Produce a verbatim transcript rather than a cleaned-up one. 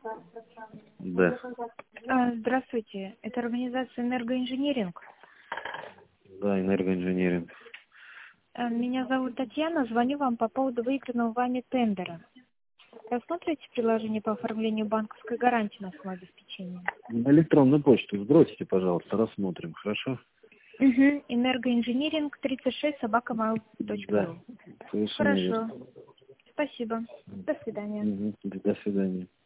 Да. А, Здравствуйте, это организация «Энергоинжиниринг». Да, энергоинжиниринг. А, Меня зовут Татьяна, звоню вам по поводу выигранного вами тендера. Рассмотрите приложение по оформлению банковской гарантии на самообеспечение? На электронную почту сбросите, пожалуйста, рассмотрим, хорошо? Угу. Энергоинжиниринг тридцать шесть собака mail точка Да, ру. совершенно Хорошо. верно. Спасибо. До свидания. Мгм. До свидания.